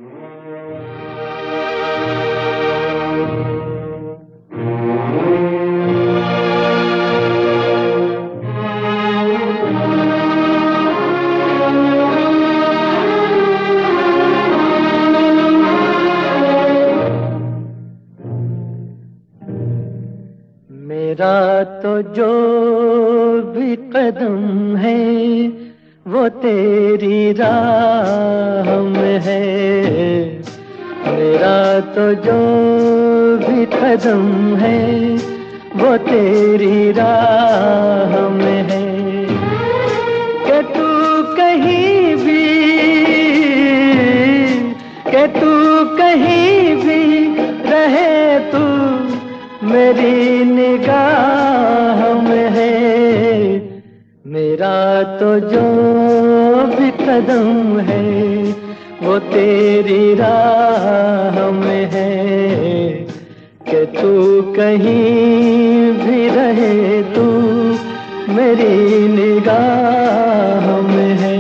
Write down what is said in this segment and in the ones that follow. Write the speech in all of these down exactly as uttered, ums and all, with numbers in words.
मेरा तो जो भी कदम है वो तेरी राह में है। मेरा तो जो भी कदम है वो तेरी राह में है। कि तू कहीं भी कि तू कहीं भी रहे तू मेरी निगाह में है। मेरा तो जो भी कदम है वो तेरी राह में है। कि तू कहीं भी रहे तू मेरी निगाह में है।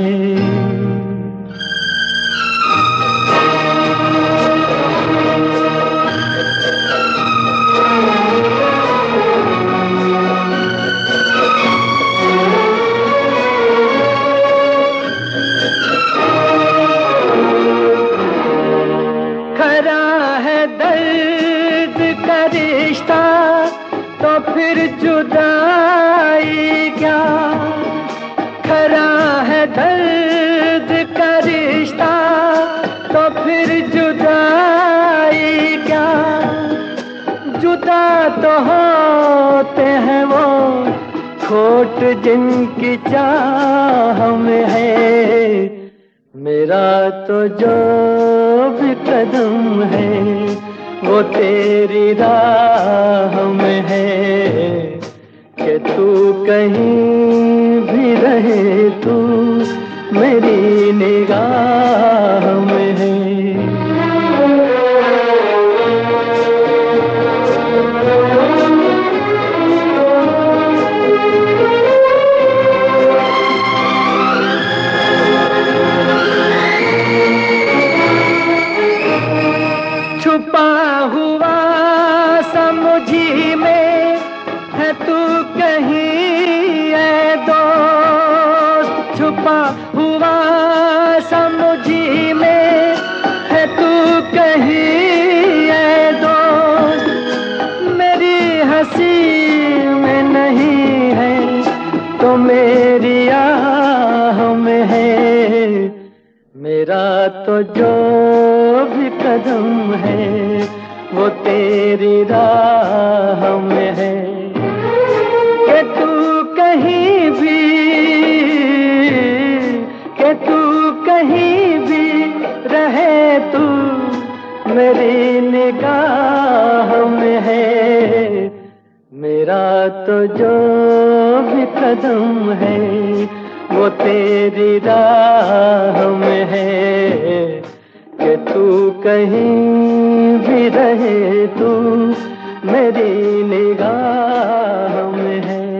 खरा है दर्द का रिश्ता तो फिर जुदाई क्या। खरा है दर्द का रिश्ता तो फिर जुदाई क्या। जुदा तो होते हैं वो खोट जिनकी चाह में है। मेरा तो जो भी कदम है वो तेरी राह में है। कि तू कहीं भी रहे तू मेरी निगाह में है। छुपा हुआ समुझी में है तू कहीं ऐ दोस्त। छुपा हुआ समुझी में है तू कहीं ऐ दोस्त। मेरी हंसी में नहीं है तो मेरी आह में है। मेरा तो जो भी कदम है वो तेरी राह में है। कि तू कहीं भी कि तू कहीं भी रहे तू मेरी निगाह में है। मेरा तो जो भी कदम है वो तेरी राह में है। कि तू कहीं भी रहे तू मेरी निगाह में है।